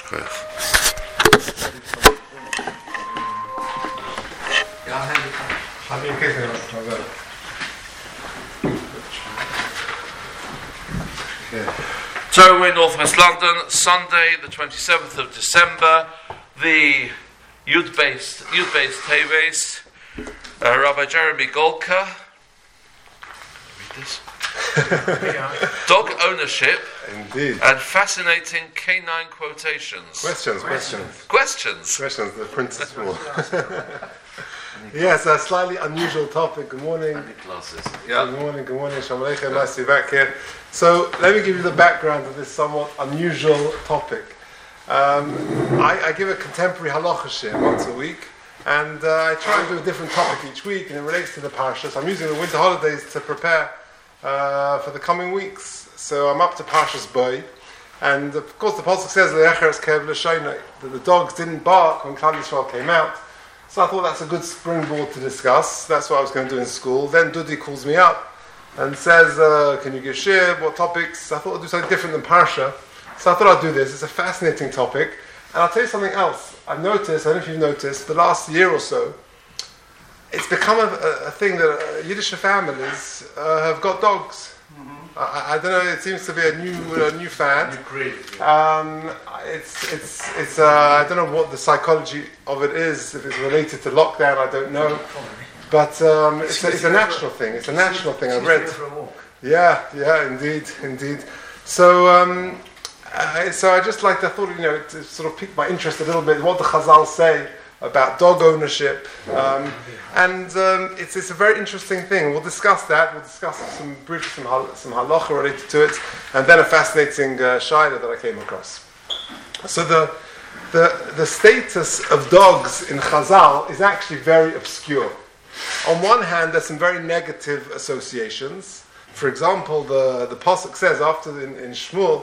So we're in Northwest London, Sunday the 27th of December, the Yud-based Teves, Rabbi Jeremy Golka. Read this. Dog ownership. Indeed. And fascinating canine quotations. Questions. The Princess War. Yes, a slightly unusual topic. Good morning. Yeah. Good morning. Shalom Aleichem. Nice to be back here. So, let me give you the background of this somewhat unusual topic. I give a contemporary halacha shir once a week, and I try and do a different topic each week, and it relates to the parsha. So I'm using the winter holidays to prepare for the coming weeks. So I'm up to Parshas Bo, and of course the pasuk says that the dogs didn't bark when Klal Yisrael came out. So I thought that's a good springboard to discuss. That's what I was going to do in school. Then Dudi calls me up and says, can you give shir? What topics? I thought I'd do something different than Parsha. So I thought I'd do this. It's a fascinating topic. And I'll tell you something else. I've noticed, I don't know if you've noticed, the last year or so, it's become a thing that Yiddish families have got dogs. Mm-hmm. I don't know, it seems to be a new fad. New breed. It's I don't know what the psychology of it is. If it's related to lockdown, I don't know. But it's a national thing. It's a national thing. I've read. Yeah, indeed. So I just like I thought, to sort of pique my interest a little bit. What the Chazal say about dog ownership, and it's a very interesting thing. We'll discuss that. We'll discuss some halacha related to it, and then a fascinating shaila that I came across. So the status of dogs in Chazal is actually very obscure. On one hand, there's some very negative associations. For example, the pasuk says after in Shmuel.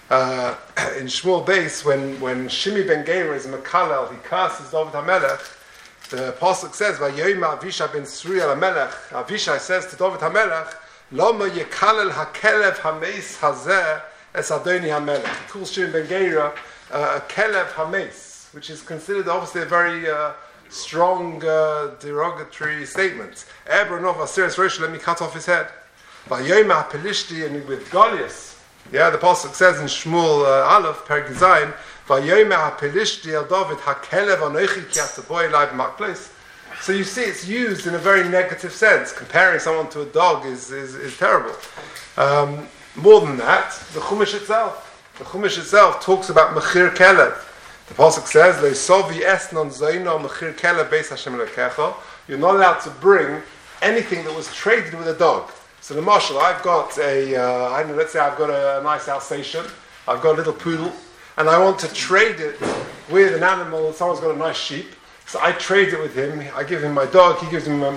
In Shmuel Beis, when Shimi ben Gera is Mekalel, he curses David HaMelech. The pasuk says, "Vayoyma Avisha ben Suri al HaMelech." Avisha says to David HaMelech, "Lama yekalel hakelev hameis hazeh es Adoni HaMelech." He calls Shimi ben Gera a kelev hameis, which is considered obviously a very strong derogatory statement. Ebronov Asiris Rosh, let me cut off his head. Vayoyma Pelishti, and with Goliath. Yeah, the pasuk says in Shmuel Aleph, Perek Zayin, "Vayomer haPelishti el David hakelev anochi ki ataboy elai b'makples." So you see, it's used in a very negative sense. Comparing someone to a dog is terrible. More than that, the Chumash itself talks about mechir kelev. The pasuk says, "Leisovi esnon zoino mechir kelev beis Hashem lekecha." You're not allowed to bring anything that was traded with a dog. So the marshal, I've got let's say I've got a nice Alsatian, I've got a little poodle, and I want to trade it with an animal. Someone's got a nice sheep, so I trade it with him. I give him my dog, he gives me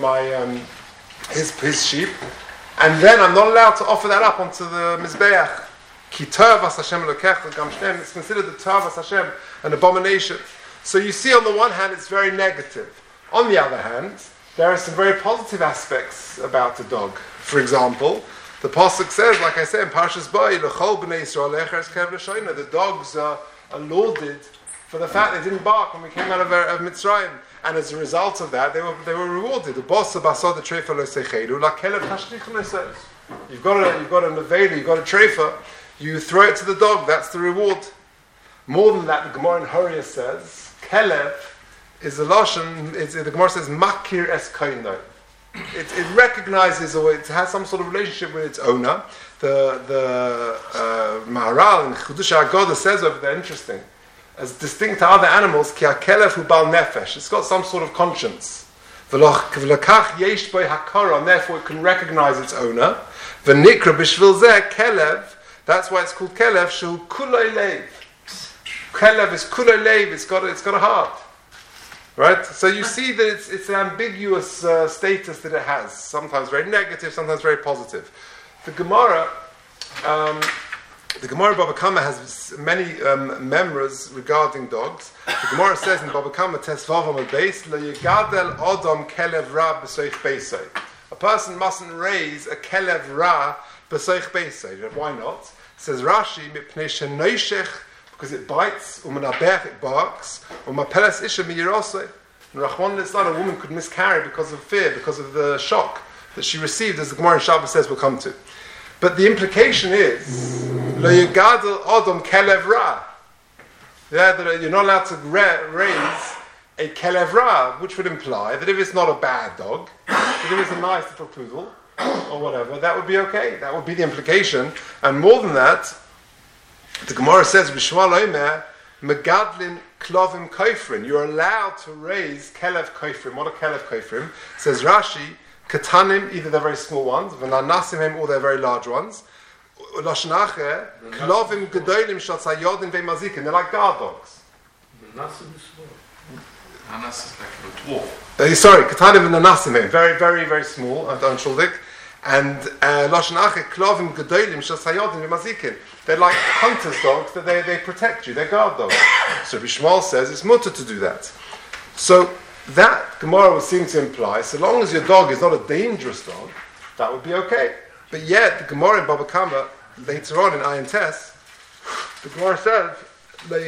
his sheep, and then I'm not allowed to offer that up onto the Mizbeach. Ki tavas Hashem lokech gam shneim. It's considered the tavas Hashem an abomination. So you see, on the one hand, it's very negative. On the other hand, there are some very positive aspects about the dog. For example, the pasuk says, like I said in Parshas Bo, "L'chol b'nei Yisrael echer kev l'shoyna." The dogs are lauded for the fact they didn't bark when we came out of Mitzrayim, and as a result of that, they were rewarded. The boss of basod the treifa lo seichedu la kelev hashlich lo seis. You've got a nevela, you've got a treifa, you throw it to the dog. That's the reward. More than that, the Gemara in Horia says, kelev is a lashon. The Gemara says makir es kainai. It recognizes, or it has some sort of relationship with its owner. The Maharal in Chiddushei Haggadah says over there, interesting, as distinct to other animals, ki hakelev hu bal nefesh. It's got some sort of conscience. V'lakach yesh bo hakara, therefore it can recognize its owner. V'nikra b'shvil zeh kelev. That's why it's called kelev. Shu kulei leiv. Kelev is kulei leiv. It's got a heart. Right? So you see that it's an ambiguous status that it has. Sometimes very negative, sometimes very positive. The Gemara Baba Kama has many memories regarding dogs. The Gemara says in Baba Kama, Tesvav Amud Beis, Lo yigadel odom kelev ra b'soich beisai. A person mustn't raise a kelev ra b'soich beisai. Why not? Says Rashi, Mipnei shenoishech because it bites, it barks, peles isha miyirosei. And Rachmana litzlan, a woman could miscarry because of fear, because of the shock that she received, as the Gemara in Shabbos says we'll come to. But the implication is, lo yigadol odom kelev ra. Yeah, that you're not allowed to raise a kelev ra, which would imply that if it's not a bad dog, that if it's a nice little poodle, or whatever, that would be okay. That would be the implication. And more than that, the Gemara says, B'shma loimer, megadlin klovim koifrin. You're allowed to raise kelev koifrim. What are kelev koifrim? Says Rashi, katanim, either they're very small ones, v'nanasim or they're very large ones. Lashon acher, klovim gedolim shatzayodin ve'mazikin. They're like guard dogs. Nanas is like a dwarf. Sorry, katanim and nanasim, very, very, very small. Don't shuldik. And lashon acher, klovim gedolim shatzayodin ve'mazikin. They're like hunters' dogs that they protect you. They're guard dogs. So Bishmal says it's mutter to do that. So that Gemara would seem to imply, so long as your dog is not a dangerous dog, that would be okay. But yet, the Gemara in Baba Kama, later on in Ayin Tes, the Gemara says, you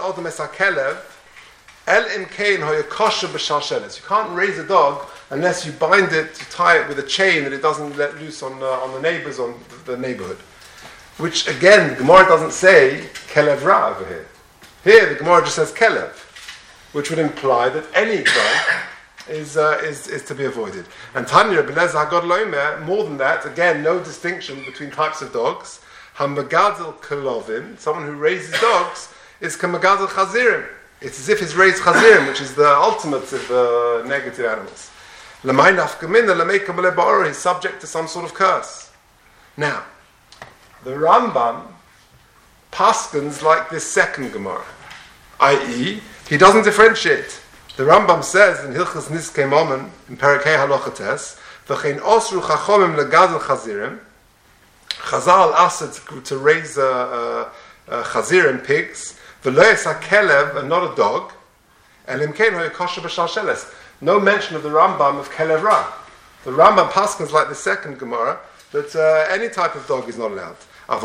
can't raise a dog unless you bind it, you tie it with a chain that it doesn't let loose on the neighbors, on the neighborhood. Which again, the Gemara doesn't say kelev ra over here. Here, the Gemara just says kelev, which would imply that any dog is to be avoided. And Tanya Rebbe Eliezer Hagad Loimer, more than that, again, no distinction between types of dogs. Hamagadol Kalovim, someone who raises dogs, is Kamagadol Chazirim. It's as if he's raised Chazirim, which is the ultimate of negative animals. Lamay Nafkamina, Lamay Kabale Ba'or, he's subject to some sort of curse. Now, the Rambam paskins like this second Gemara, i.e., he doesn't differentiate. The Rambam says in Hilchas Niskei Momen, in Perakei Halacha Tes, V'chein osru chachomim legadol chazirim, Chazal asked to raise chazirim, pigs, v'lo yesa kelev, and not a dog, elim kein hoye kosher b'shalsheles. No mention of the Rambam of kelev ra. The Rambam paskins like the second Gemara, that any type of dog is not allowed. That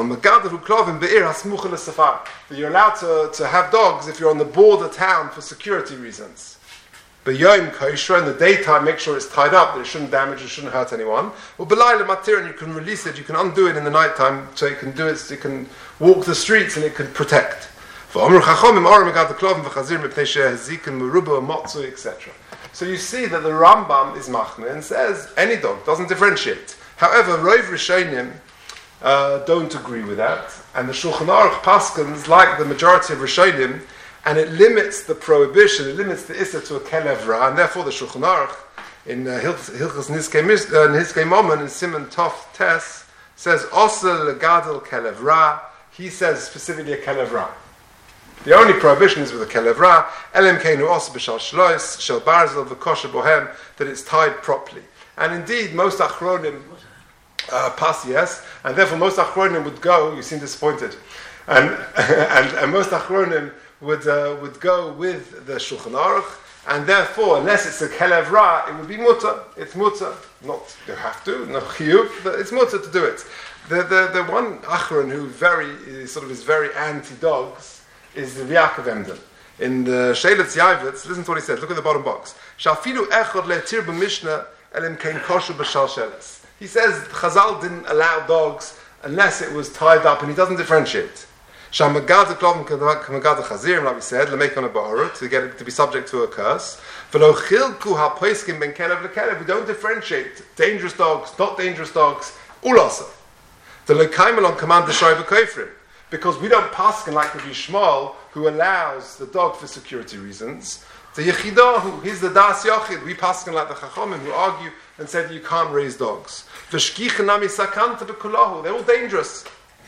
you're allowed to have dogs if you're on the border town for security reasons. But Yom Kosher, in the daytime, make sure it's tied up, that it shouldn't damage, it shouldn't hurt anyone. Or Belayla Matir, and you can release it, you can undo it in the nighttime, so you can do it, so you can walk the streets and it can protect. So you see that the Rambam is machmir and says any dog, doesn't differentiate. However, Rov Rishonim don't agree with that, and the Shulchan Aruch paskins like the majority of Rishonim, and it limits the prohibition, it limits the issa to a kelev ra, and therefore the Shulchan Aruch in Hilchas Niskei Momen in Siman Tov Tes says Osel legadol kelev ra. He says specifically a kelev ra. The only prohibition is with a kelev ra, elim keinu osel b'shal shlois shel barzel v'kosher bohem, that it's tied properly. And indeed, most achronim pass yes, and therefore most achronim would go. You seem disappointed, and most achronim would go with the Shulchan Aruch, and therefore, unless it's a kelev ra, it would be mutter. It's mutter. Not you have to, no chiyuv, but it's mutter to do it. The one achron who is very anti dogs is the Yaakov Emden. In the Sheilitz Yavitz, listen to what he says. Look at the bottom box. Shafilu echad le'tir b'mishnah elim kein kosher b'shalsheles. He says Chazal didn't allow dogs unless it was tied up, and he doesn't differentiate. Shamagad klovim kamagad chazirim, like we said, lemekon ba'orut, to be subject to a curse. V'lo chilku ha'poiskim ben kelev lekelev. We don't differentiate dangerous dogs, not dangerous dogs. Ulasa. The lekaimel on command the shoy b'koifrim, because we don't paskin like the Yishmael, who allows the dog for security reasons. The Yechidah, he's the Das Yochid. We paskin like the Chachomim, who argue and say that you can't raise dogs. They're all dangerous.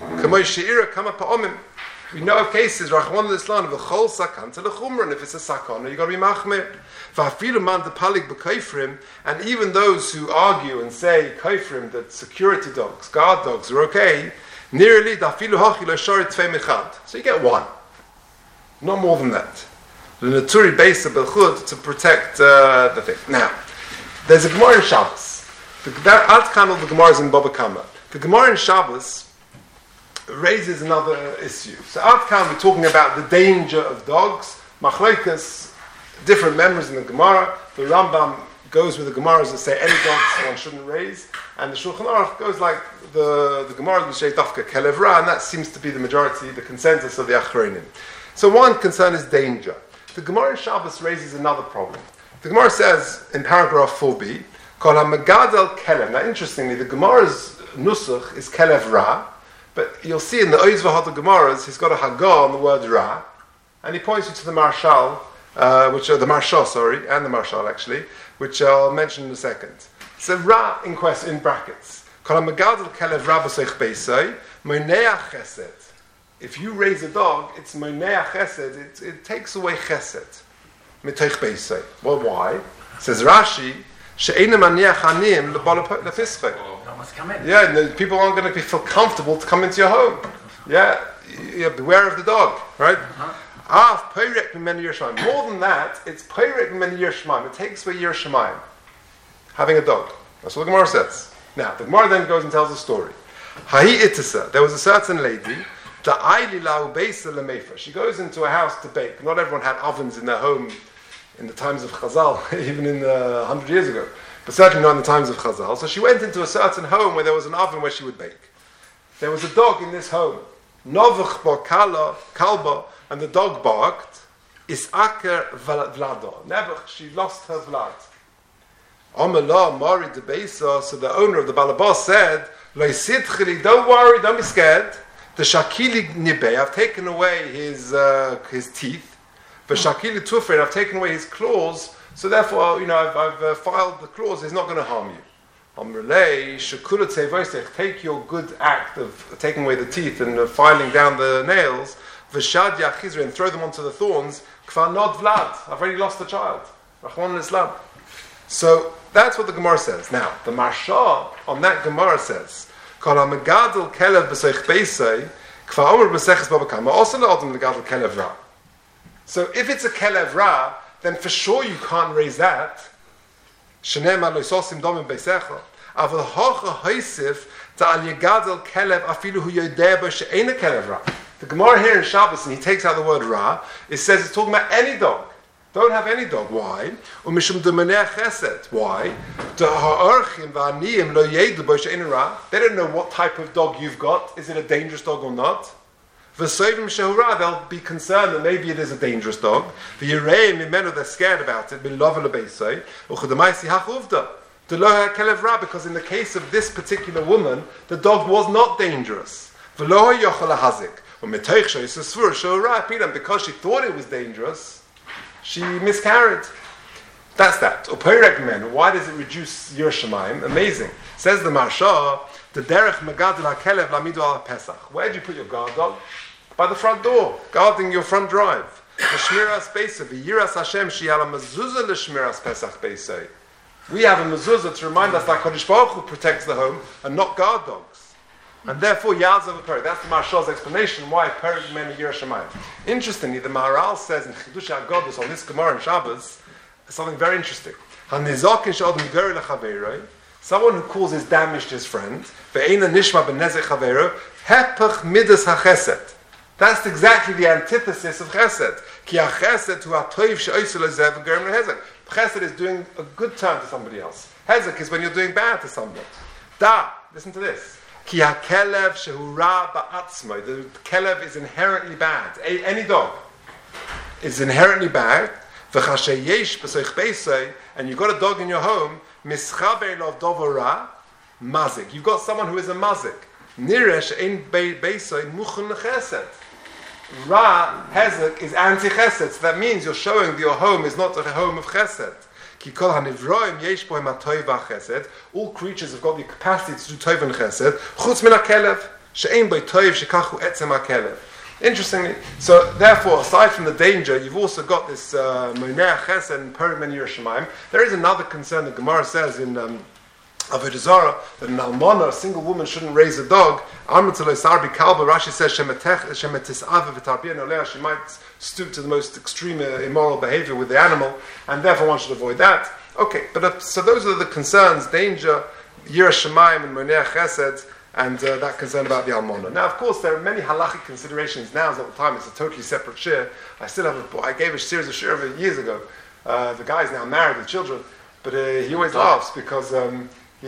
We know of cases, Rachmana litzlan, v'chol sakanta lechumra, and if it's a sakana, you've got to be machmir. V'afilu man depalig b'koifrim, and even those who argue and say koifrim, that security dogs, guard dogs, are okay, nearly dafilu hachi lo shorit tvei mechad. So you get one. Not more than that. The Naturi base of Belchud to protect the thing. Now, there's a Gemara in Shabbos. Alt Kanal, the Gemara is in Baba Kama. The Gemara in Shabbos raises another issue. So Adkan, we're talking about the danger of dogs. Machlokes, different members in the Gemara. The Rambam goes with the Gemaras that say any dogs one shouldn't raise, and the Shulchan Aruch goes like the Gemara that say Dafka Kelev Ra, and that seems to be the majority, the consensus of the Achronim. So one concern is danger. The Gemara in Shabbos raises another problem. The Gemara says in paragraph 4b, Kol HaMegadel Kelev. Now interestingly, the Gemara's Nusach is Kelev Ra, but you'll see in the Oiz V'Had Gemaras, he's got a Hagah on the word Ra, and he points you to the Marshal, the Marshal, and the Marshal actually, which I'll mention in a second. So Ra in brackets. Kol HaMegadel Kelev Ra b'seich beisai, Moneach Chesed. If you raise a dog, it's Moneach Chesed, it takes away Chesed. Mitoich beisai. Well, why? Says Rashi, She'ena maniach anim lefischei. Yeah, no, people aren't going to feel comfortable to come into your home. Yeah, beware of the dog, right? More than that, it's Peirek Meni Yerushalayim. It takes away Yerushalayim. Having a dog. That's what the Gemara says. Now, the Gemara then goes and tells a story. Hahi Itisa, there was a certain lady, she goes into a house to bake. Not everyone had ovens in their home in the times of Chazal, even in 100 years ago. But certainly not in the times of Chazal. So she went into a certain home where there was an oven where she would bake. There was a dog in this home. Novach ba kalba, and the dog barked. Isaker vlado. Never, she lost her vlad. Amala mari de beisa. So the owner of the balabas said, don't worry, don't be scared. The shakili nibe, I've taken away his teeth. The shakili tufrin, I've taken away his claws. So therefore, I've filed the clause, he's not going to harm you. Take your good act of taking away the teeth and filing down the nails, and throw them onto the thorns. I've already lost the child. So that's what the Gemara says. Now, the Marsha on that Gemara says, so if it's a kelev ra, then for sure you can't raise that. The Gemara here in Shabbos, and he takes out the word ra, it says it's talking about any dog. Don't have any dog. Why? Why? They don't know what type of dog you've got. Is it a dangerous dog or not? They'll be concerned that maybe it is a dangerous dog. They're scared about it. Because in the case of this particular woman, the dog was not dangerous. Because she thought it was dangerous, she miscarried. That's that. Why does it reduce Yerushalayim? Amazing. Says the Marsha, the derech megadol hakelev lamidu al Pesach. Where do you put your guard dog? By the front door, guarding your front drive. L'shmiras beisei, v'yiras Hashem sheyala mezuzah l'shmiras Pesach beisei. We have a mezuzah to remind us that Kodesh Baruch Hu protects the home and not guard dogs. And therefore, Yazav a Perek. That's the Marshal's explanation why Perek meni Yerushalayim. Interestingly, the Maharal says in Chidush HaGodus on this Gemara in Shabbos something very interesting. Hanizakin she'odem gori lechaveroi. Someone who causes damage to his friend, ve'ena nishma b'nezek chavero, hepach midas hachesed. That's exactly the antithesis of chesed. Ki hachesed hu ha'toiv she'oisel lezev v'gerim lehezek. Chesed is doing a good turn to somebody else. Hezek is when you're doing bad to somebody. Listen to this. Ki ha'kelev shehu ra ba'atzmoi. The kelev is inherently bad. Any dog is inherently bad. V'chashe yesh b'soich beisei, and you've got a dog in your home, mischaber lov dovora mazik. You've got someone who is a mazik. Niresh ein beisei muchen lechesed. Ra hezek is anti-chesed. So that means you're showing that your home is not a home of chesed. Ki kol hanivroim yesh bohem ha'toiv ha'chesed. All creatures have got the capacity to do toiv and chesed. Chutz min ha'kelev she'ein boi toiv shekachu etzem ha'kelev. Interestingly, so therefore, aside from the danger, you've also got this Moneach Chesed and Perek Meni Yerushalayim. There is another concern. The Gemara says in Avodah Zarah that an almana, a single woman, shouldn't raise a dog. Rashi says she might stoop to the most extreme immoral behavior with the animal, and therefore one should avoid that. Okay, but so those are the concerns: danger, Yerushalayim, and Moneach Chesed. and that concern about the almana. Now, of course, there are many halachic considerations now. At the time, it's a totally separate shir. I gave a series of shir years ago. The guy is now married with children, but he always laughs because I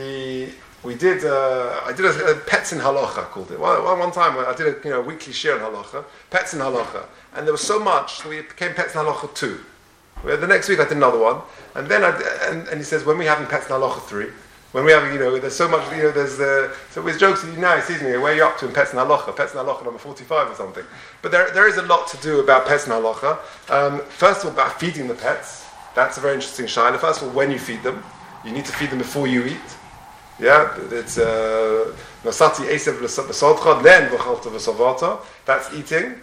did a pets in halacha, I called it. One time I did a weekly shir in halacha, pets in halacha, and there was so much that it became pets in halacha 2. The next week I did another one, and then and he says, when we having pets in halacha 3, when we having, there's so much, there's so with jokes, now he sees me, where are you up to in pets in halacha number 45 or something. But there is a lot to do about pets in halacha. First of all, about feeding the pets. That's a very interesting shaila. First of all, when you feed them, you need to feed them before you eat. Yeah, it's nasati esev l'sodcha, then v'chalta v'savata. That's eating.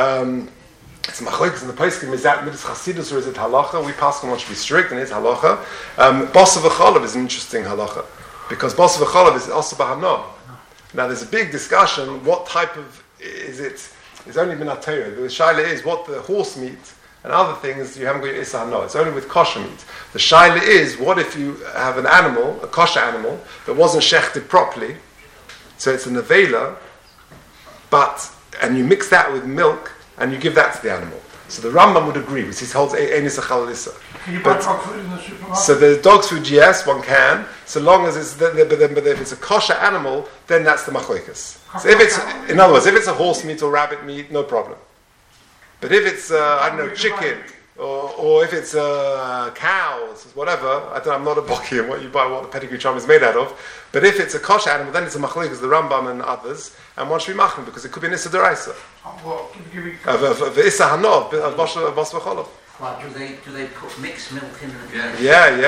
It's machlokes in the poskim. Is that midas chasidus or is it halacha? We paskin want to be strict, and it's halacha. Basa v'chalav is an interesting halacha because basa v'chalav is also b'hanah. Now there's a big discussion. What type of is it? It's only been atayra. The shaila is what the horse meat and other things you haven't got your issa hana. It's only with kosher meat. The shaila is what if you have an animal, a kosher animal that wasn't shechted properly, so it's a nevela, and you mix that with milk. And you give that to the animal. So the Rambam would agree, which he holds Einisa Chalalisa. Can you buy dog food in the supermarket? So the dog's food, yes, one can, so long as it's, but if it's a kosher animal, then that's the machlokes. So if it's, in other words, if it's a horse meat or rabbit meat, no problem. But if it's, chicken, or if it's a cow, whatever, I'm not a baki in what you buy, what the pedigree charm is made out of. But if it's a kosher animal, then it's a machlokes, the Rambam and others, and one should be machlim because it could be an issa deraisa. Of issa hanov, of bas v'cholav. Do they put mixed milk in it?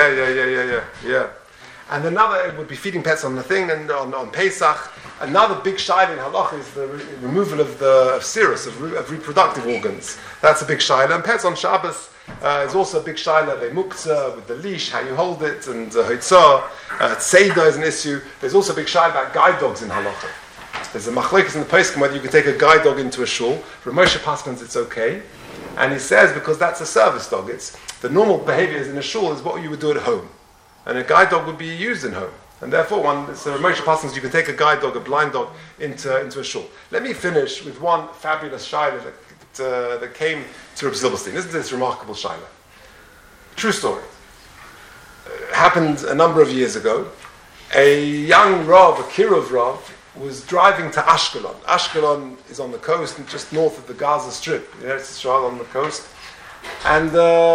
Yeah. And another, it would be feeding pets on the thing, and on Pesach. Another big shaila in halacha is the removal of serous, of reproductive organs. That's a big shaila. And pets on Shabbos is also a big shaila. They muktzah with the leash, how you hold it, and hoitzah. Tzeidah is an issue. There's also a big shaila about guide dogs in halacha. There's a machlokes in the poskim whether you can take a guide dog into a shul. For Moshe Paskins, it's okay. And he says because that's a service dog. It's the normal behaviors in a shul is what you would do at home. And a guide dog would be used in home. And therefore, so Moshe Paskins, you can take a guide dog, a blind dog, into a shul. Let me finish with one fabulous shaila that came to Reb Zilberstein. Isn't this remarkable shaila? True story. Happened a number of years ago. A young Rav, a Kirov Rav, was driving to Ashkelon. Ashkelon is on the coast, and just north of the Gaza Strip. It's Israel on the coast. And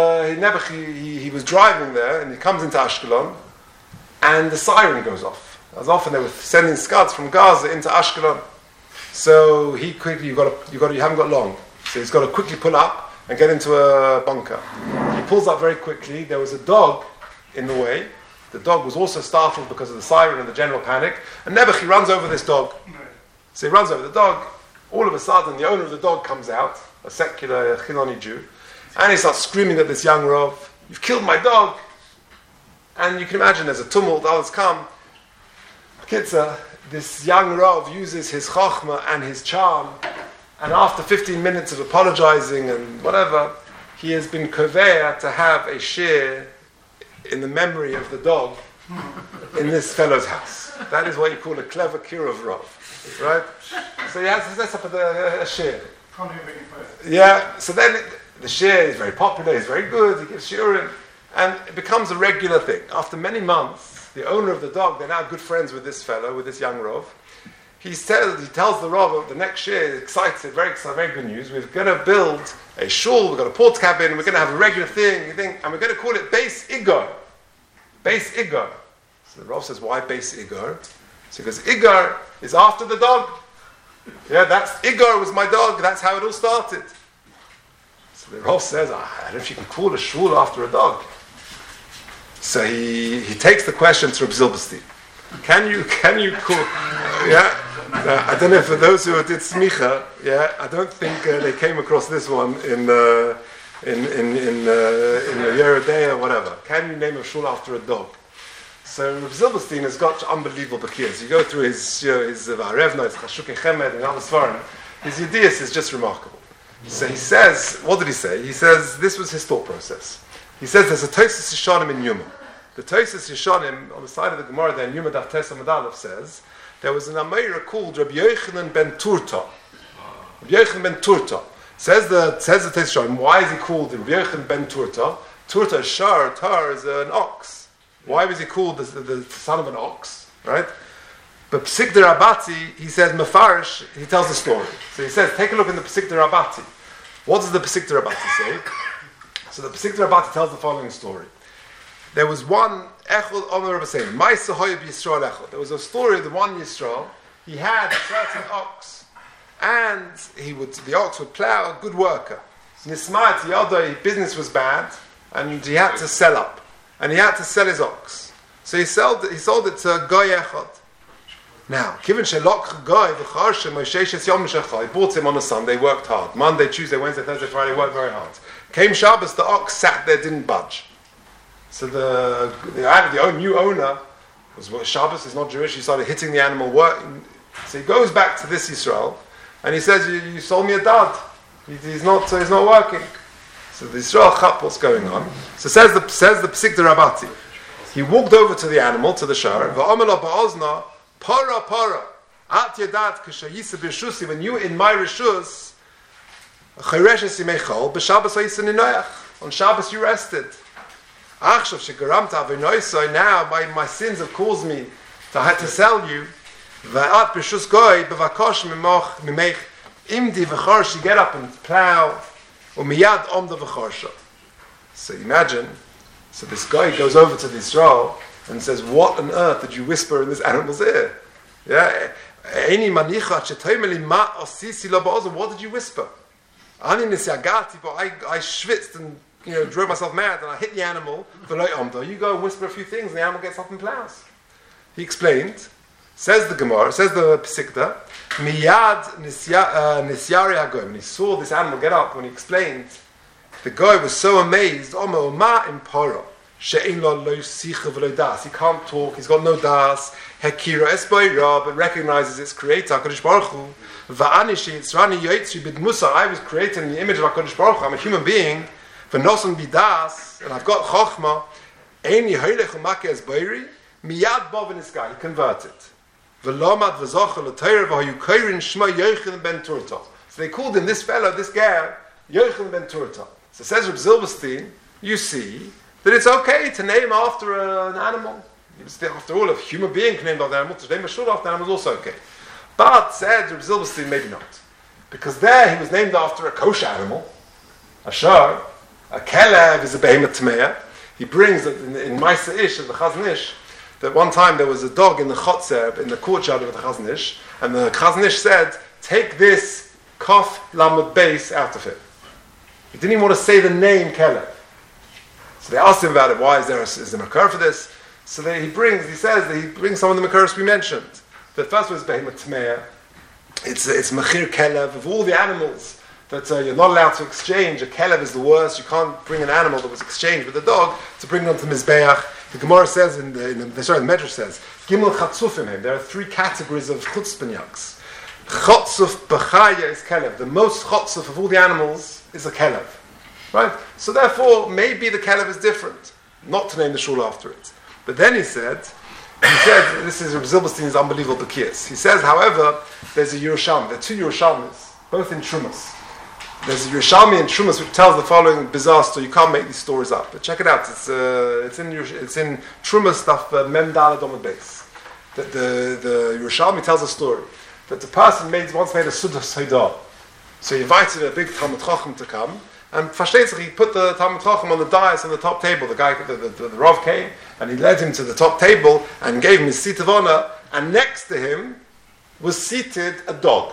he was driving there, and he comes into Ashkelon, and the siren goes off. As often they were sending scuds from Gaza into Ashkelon. So he quickly, you haven't got long. So he's got to quickly pull up and get into a bunker. He pulls up very quickly. There was a dog in the way. The dog was also startled because of the siren and the general panic. And Nebuch, he runs over this dog. So he runs over the dog. All of a sudden, the owner of the dog comes out, a secular Chiloni Jew, and he starts screaming at this young Rav, "You've killed my dog!" And you can imagine there's a tumult, others come. Kitzah, this young Rav uses his chokhmah and his charm, and after 15 minutes of apologizing and whatever, he has been koveya to have a shir in the memory of the dog in this fellow's house. That is what you call a clever Kirov Rav, right? So he sets up a shir. Yeah, so then the shir is very popular, he's very good, he gives shiurim, and it becomes a regular thing. After many months, the owner of the dog, they're now good friends with this fellow, with this young Rav. He tells the Rav, the next shir, excited, very good news, we're going to build a shul, we've got a port cabin, we're going to have a regular thing, and we're going to call it Beis Igor. Beis Igor. So the Rav says, why Beis Igor? So he goes, Igor is after the dog. Yeah, Igor was my dog, that's how it all started. So the Rav says, I don't know if you can call a shul after a dog. So he takes the question to Reb Zilberstein. Can you call, I don't know, for those who did smicha, I don't think they came across this one in the Yerodea or whatever. Can you name a shul after a dog? So Reb Zilberstein has got unbelievable bakias. You go through his Varevna, his Chashukei Chemed, and other svarim. His Yedias is just remarkable. So he says, what did he say? He says this was his thought process. He says there's a Tosfos Yeshanim in Yuma. The Tosfos Yeshanim on the side of the Gemara there in Yuma Daf Tes Amud Aleph says there was an Amira called Rabbi Yochanan ben Turta. Rabbi Yochanan ben Turta. Says the Teshuvah, why is he called Rabbi Yochanan ben Turta? Turta is shar, tar is an ox. Why was he called the son of an ox? Right? But Pesik de Rabati, he says, Mefarish, he tells the story. So he says, take a look in the Pesik de Rabati. What does the Pesik de Rabati say? So the Pesik de Rabati tells the following story. There was one, Echol Omer Rabbi saying, Maisa Hoyab Yisrael Echol. There was a story of the one Yisrael, he had a certain ox, and the ox would plow, a good worker. Nismat Yadai, business was bad, and he had to sell up. And he had to sell his ox. So he sold it to Goy Echad. Now, given Shelok Goy, the Charsha, Moshe Yom Shechai, he bought him on a Sunday, worked hard. Monday, Tuesday, Wednesday, Thursday, Friday, worked very hard. Came Shabbos, the ox sat there, didn't budge. So the new owner was Shabbos, he's not Jewish, he started hitting the animal. So he goes back to this Yisrael, and he says, you sold me a dad. He's not working. So the Yisrael chap, what's going on? So says the Pesik de Rabati. He walked over to the animal, to the shar, v'amela ba'ozna, para, at yadat k'shayisa b'shusi, when you in my rishus, chayreshes yimechol, b'Shabbos ha'yisa ninoyach. On Shabbos you rested. Achshav shegaramta avinoisoi, now my sins have caused me to have to sell you. V'at b'shus goy, b'vakosh mimech, imdi v'chorsh, you get up and plow, umiyad omda v'chorsha. So imagine, so this guy goes over to the Yisrael and says, what on earth did you whisper in this animal's ear? Yeah, what did you whisper? I schwitzed and drove myself mad and I hit the animal. You go and whisper a few things and the animal gets up and plows. He explained, says the Gemara, says the Pesikta, miyad nisyari hagoy. When he saw this animal get up, when he explained, the guy was so amazed. He can't talk. He's got no das. Hekira esbayra, but recognizes its creator, HaKadosh Baruch Hu. Va'anishi itzrani yoitzi bid musa. I was created in the image of HaKadosh Baruch Hu. I'm a human being. V'nosan bidas, and I've got chokhmah. Ein yeholech u'makeh esbayri. Miyad bo v'niskai. He converted. V'lomad v'zochel l'teir v'hayukoirin shma Yochanan ben Turta. So they called him, this fellow, this guy, Yochanan ben Turta. So says Reb Zilberstein, you see that it's okay to name after an animal. After all, if a human being can name after an animal, to name a shul after an animal is also okay. But, said Reb Zilberstein, maybe not. Because there he was named after a kosher animal, a shar, a kelev is a behemoth tmeah. He brings, in Maisa Ish, of the Chazon Ish, that one time there was a dog in the chotzer, in the courtyard of the Chazon Ish, and the Chazon Ish said, take this kof lamed base out of it. He didn't even want to say the name Kelev. So they asked him about it. Why is there a makar for this? So he says that he brings some of the makars we mentioned. The first one is behemoth tmeah. It's machir Kelev. Of all the animals that you're not allowed to exchange, a Kelev is the worst. You can't bring an animal that was exchanged with a dog to bring it onto Mizbeach. The Gemara says, the Medrash says, Gimel chatzufim. There are three categories of chutzpanyaks. Chotzuf b'chaya is Kelev. The most chotzuf of all the animals is a Kelev. Right? So therefore, maybe the Kelev is different. Not to name the shul after it. But then he said, this is Reb Zilberstein's unbelievable Bekias. He says, however, there's a Yerushalmi. There are two Yerushalmis, both in Trumas. There's a Yerushalmi in Trumas which tells the following bizarre story. You can't make these stories up. But check it out. It's in Trumas stuff, Mem Daled Omid Beis. The Yerushalmi tells a story that the person once made a Sudah Seidah. So he invited a big Talmud Chacham to come, and Fashtetzach, he put the Talmud Chacham on the dais on the top table. The Rav came, and he led him to the top table and gave him his seat of honor, and next to him was seated a dog.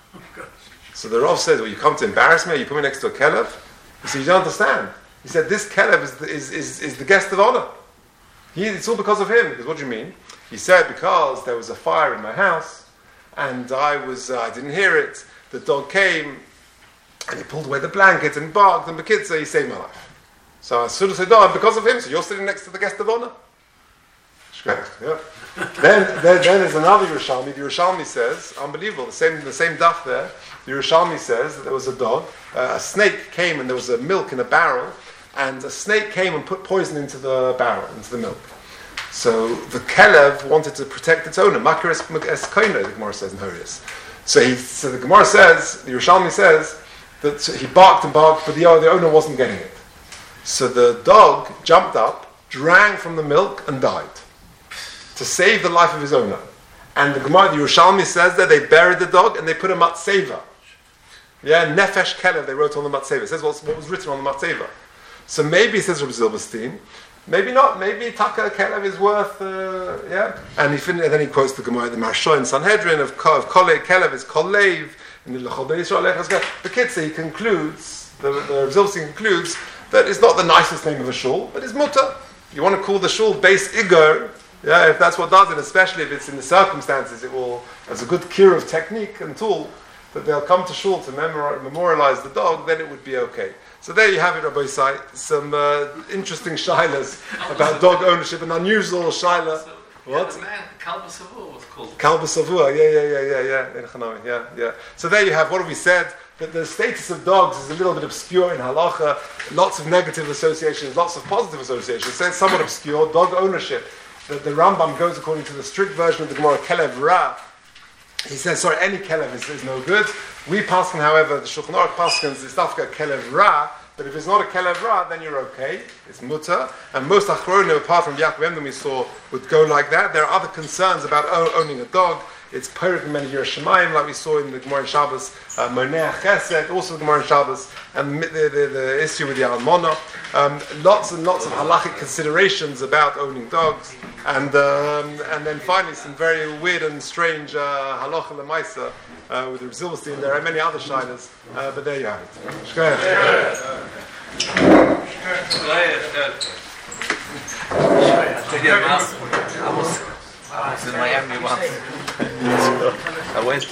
So the Rav says, well, you come to embarrass me? You put me next to a Kelev? He said, you don't understand. He said, this Kelev is the guest of honor. It's all because of him. He goes, what do you mean? He said, because there was a fire in my house, and I didn't hear it. The dog came, and he pulled away the blanket and barked, and Bekitza, he saved my life. So as soon as I died, because of him, so you're sitting next to the guest of honor? Yeah. then there's another Yerushalmi. The Yerushalmi says, unbelievable, the same daf there. The Yerushalmi says that there was a dog, a snake came and there was a milk in a barrel, and a snake came and put poison into the barrel, into the milk. So the Kelev wanted to protect its owner. Makir es koine, the Gemara says in Horius. So the Gemara says, the Yerushalmi says, that he barked and barked, but the owner wasn't getting it. So the dog jumped up, drank from the milk, and died to save the life of his owner. And the Gemara, the Yerushalmi says that they buried the dog and they put a matzeva. Yeah, Nefesh Kelev, they wrote on the matzeva. It says what was written on the matzeva. So maybe, says Rabbi Zilberstein, maybe not. Maybe Taka Kelev is worth, yeah. And then he quotes the Gemara, the Marsha in Sanhedrin of Kolei Kelev is Kolev. And the Kitzur, he concludes, the Rabbi Zilberstein concludes that it's not the nicest name of a shul, but it's mutter. You want to call the shul base Igor, yeah, if that's what does it, especially if it's in the circumstances, it will, as a good cure of technique and tool, that they'll come to shul to memorialize the dog, then it would be okay. So there you have it, Rabbi Isai. Some interesting shilas about dog ownership, an unusual shilah. What? The man, Kalba Savua was called. Kalba Savua, yeah. So there you have, what have we said? That the status of dogs is a little bit obscure in halacha, lots of negative associations, lots of positive associations. So it's somewhat obscure. Dog ownership. The Rambam goes according to the strict version of the Gemara, Kelev Ra. He says, sorry, any Kelev is no good. We paskin, however, the Shulchan Aruch paskins, it's Dafka Kelev Ra, but if it's not a Kelev Ra, then you're okay. It's mutter. And most Achronim, apart from Yaakov Emden we saw, would go like that. There are other concerns about owning a dog. It's Perik Meni Yerushalayim, like we saw in the Gemara in Shabbos, Moneh Chesed, also the Gemara in Shabbos, and the issue with the Almana. Lots and lots of halachic considerations about owning dogs, and then finally some very weird and strange halacha lemaisa with the Zilberstein. There are many other shilas, but there you have it. I was in Miami once. I went